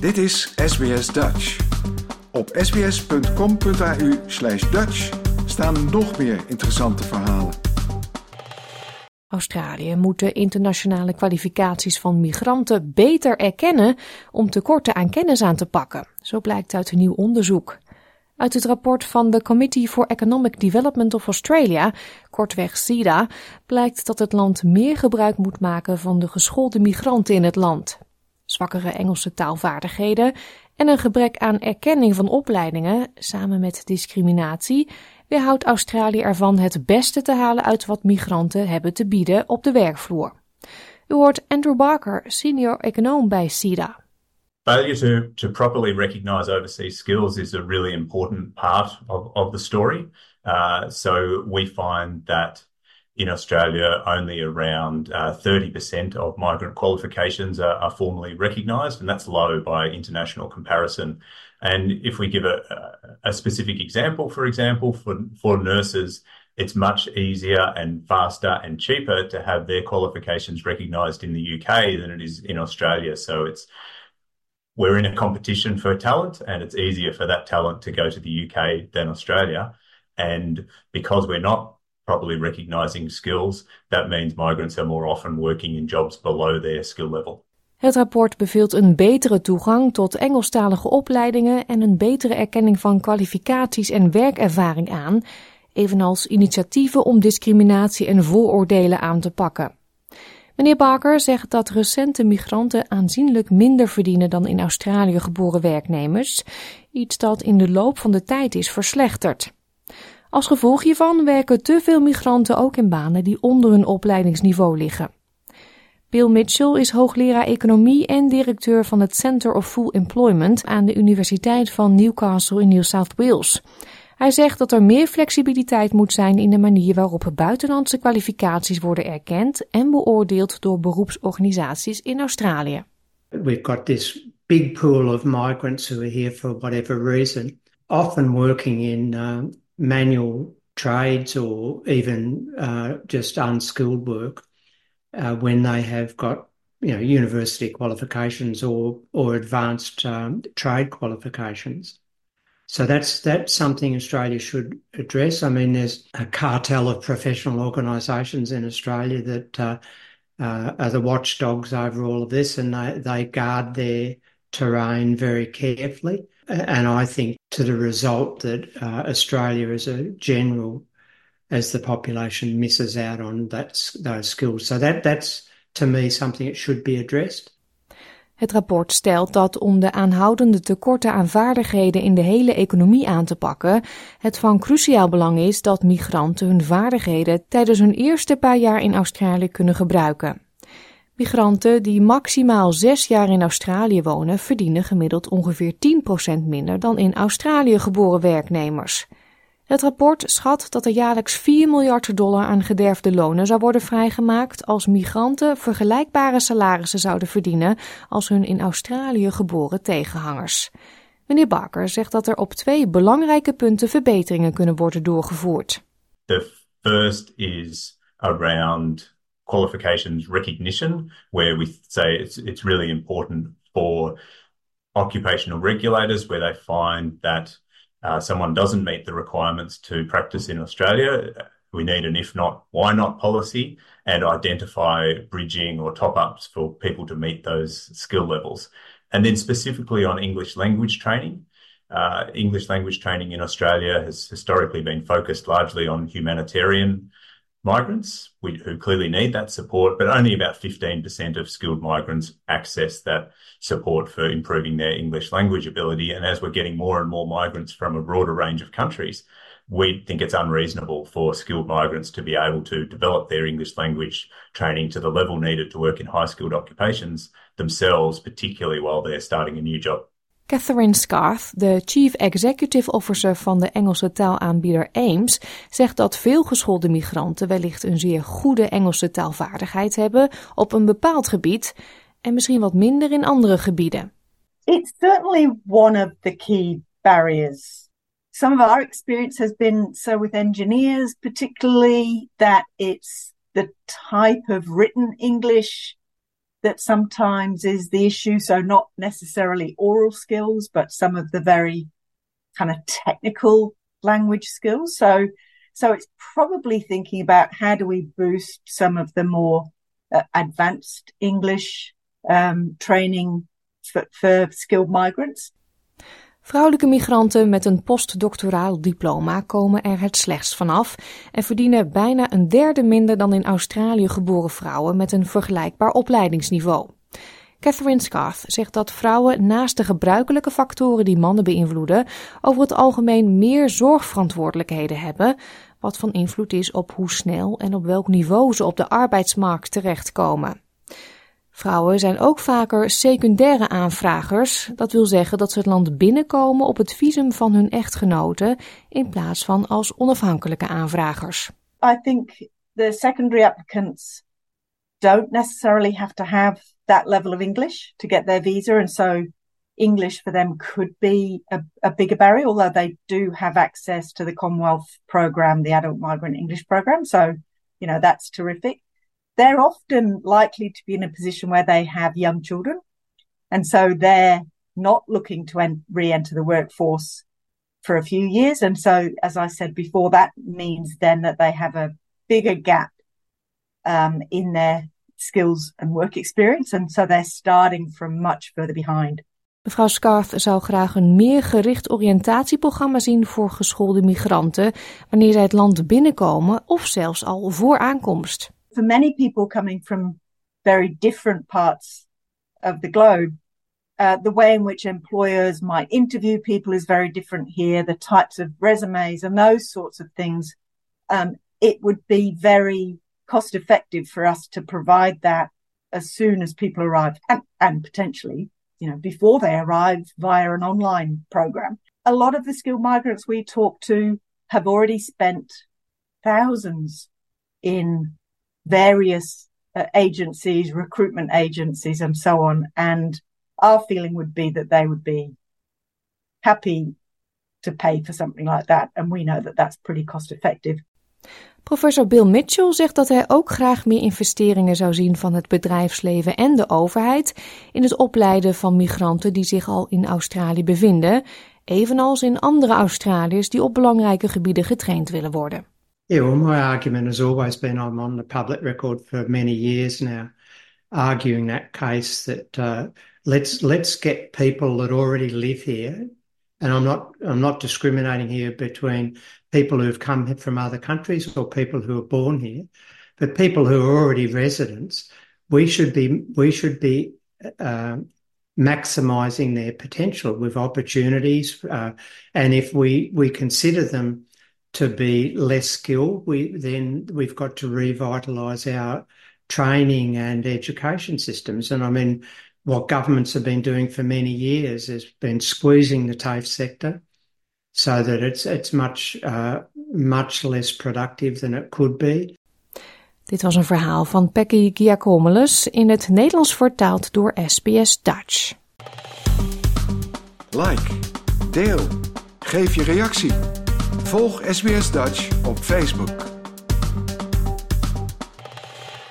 Dit is SBS Dutch. Op sbs.com.au/Dutch staan nog meer interessante verhalen. Australië moet de internationale kwalificaties van migranten beter erkennen om tekorten aan kennis aan te pakken. Zo blijkt uit een nieuw onderzoek. Uit het rapport van de Committee for Economic Development of Australia, kortweg CEDA, blijkt dat het land meer gebruik moet maken van de geschoolde migranten in het land. Zwakkere Engelse taalvaardigheden en een gebrek aan erkenning van opleidingen, samen met discriminatie, weerhoudt Australië ervan het beste te halen uit wat migranten hebben te bieden op de werkvloer. U hoort Andrew Barker, senior econoom bij CEDA. Failure to properly recognise overseas skills is a really important part of the story. So we find that in Australia only around 30% of migrant qualifications are formally recognised, and that's low by international comparison. And if we give a specific example, for example, for nurses, it's much easier and faster and cheaper to have their qualifications recognised in the UK than it is in Australia. So we're in a competition for talent, and it's easier for that talent to go to the UK than Australia. And because we're not properly recognising skills, that means migrants are more often working in jobs below their skill level. Het rapport beveelt een betere toegang tot Engelstalige opleidingen en een betere erkenning van kwalificaties en werkervaring aan, evenals initiatieven om discriminatie en vooroordelen aan te pakken. Meneer Barker zegt dat recente migranten aanzienlijk minder verdienen dan in Australië geboren werknemers, iets dat in de loop van de tijd is verslechterd. Als gevolg hiervan werken te veel migranten ook in banen die onder hun opleidingsniveau liggen. Bill Mitchell is hoogleraar economie en directeur van het Centre of Full Employment aan de Universiteit van Newcastle in New South Wales. Hij zegt dat er meer flexibiliteit moet zijn in de manier waarop buitenlandse kwalificaties worden erkend en beoordeeld door beroepsorganisaties in Australië. We've got this big pool of migrants who are here for whatever reason, often working in manual trades or even just unskilled work when they have got university qualifications or advanced trade qualifications. So that's something Australia should address. I mean, there's a cartel of professional organisations in Australia that are the watchdogs over all of this, and they guard their terrain very carefully. And I think to the result that Australia as a general, as the population, misses out on those skills. So that's to me something that should be addressed. Het rapport stelt dat om de aanhoudende tekorten aan vaardigheden in de hele economie aan te pakken, het van cruciaal belang is dat migranten hun vaardigheden tijdens hun eerste paar jaar in Australië kunnen gebruiken. Migranten die maximaal 6 jaar in Australië wonen, verdienen gemiddeld ongeveer 10% minder dan in Australië geboren werknemers. Het rapport schat dat er jaarlijks $4 miljard aan gederfde lonen zou worden vrijgemaakt als migranten vergelijkbare salarissen zouden verdienen als hun in Australië geboren tegenhangers. Meneer Barker zegt dat er op 2 belangrijke punten verbeteringen kunnen worden doorgevoerd. The first is around qualifications recognition, where we say it's really important for occupational regulators where they find that someone doesn't meet the requirements to practice in Australia. We need an if not, why not policy and identify bridging or top-ups for people to meet those skill levels. And then specifically on English language training. English language training in Australia has historically been focused largely on humanitarian migrants who clearly need that support, but only about 15% of skilled migrants access that support for improving their English language ability. And as we're getting more and more migrants from a broader range of countries, we think it's unreasonable for skilled migrants to be able to develop their English language training to the level needed to work in high-skilled occupations themselves, particularly while they're starting a new job. Catherine Scarth, de Chief Executive Officer van de Engelse taalaanbieder Ames, zegt dat veel geschoolde migranten wellicht een zeer goede Engelse taalvaardigheid hebben op een bepaald gebied en misschien wat minder in andere gebieden. It's certainly one of the key barriers. Some of our experience has been so with engineers particularly that it's the type of written English that sometimes is the issue. So not necessarily oral skills, but some of the very kind of technical language skills. So it's probably thinking about how do we boost some of the more advanced English training for skilled migrants. Vrouwelijke migranten met een postdoctoraal diploma komen er het slechtst vanaf en verdienen bijna een derde minder dan in Australië geboren vrouwen met een vergelijkbaar opleidingsniveau. Catherine Scarth zegt dat vrouwen naast de gebruikelijke factoren die mannen beïnvloeden, over het algemeen meer zorgverantwoordelijkheden hebben, wat van invloed is op hoe snel en op welk niveau ze op de arbeidsmarkt terechtkomen. Vrouwen zijn ook vaker secundaire aanvragers. Dat wil zeggen dat ze het land binnenkomen op het visum van hun echtgenoten in plaats van als onafhankelijke aanvragers. I think the secondary applicants don't necessarily have to have that level of English to get their visa, and so English for them could be a bigger barrier, although they do have access to the Commonwealth program, the Adult Migrant English program. So, that's terrific. They're often likely to be in a position where they have young children. And so they're not looking to re-enter the workforce for a few years. And so, as I said before, that means then that they have a bigger gap in their skills and work experience. And so they're starting from much further behind. Mevrouw Scarth zou graag een meer gericht oriëntatieprogramma zien voor geschoolde migranten wanneer zij het land binnenkomen of zelfs al voor aankomst. For many people coming from very different parts of the globe, the way in which employers might interview people is very different here, the types of resumes and those sorts of things. It would be very cost effective for us to provide that as soon as people arrive and potentially, before they arrive via an online program. A lot of the skilled migrants we talk to have already spent thousands in various agencies, recruitment agencies and so on. And our feeling would be that they would be happy to pay for something like that. And we know that that's pretty cost effective. Professor Bill Mitchell zegt dat hij ook graag meer investeringen zou zien van het bedrijfsleven en de overheid in het opleiden van migranten die zich al in Australië bevinden, evenals in andere Australiërs die op belangrijke gebieden getraind willen worden. Yeah, well, my argument has always been, I'm on the public record for many years now, arguing that case that let's get people that already live here, and I'm not discriminating here between people who've come from other countries or people who are born here, but people who are already residents. We should be maximising their potential with opportunities, and if we consider them to be less skilled, then we've got to revitalise our training and education systems. And I mean, what governments have been doing for many years has been squeezing the TAFE sector so that it's much less productive than it could be. Dit was een verhaal van Peggy Giacomelis in het Nederlands vertaald door SBS Dutch. Like, deel, geef je reactie. Volg SBS Dutch op Facebook.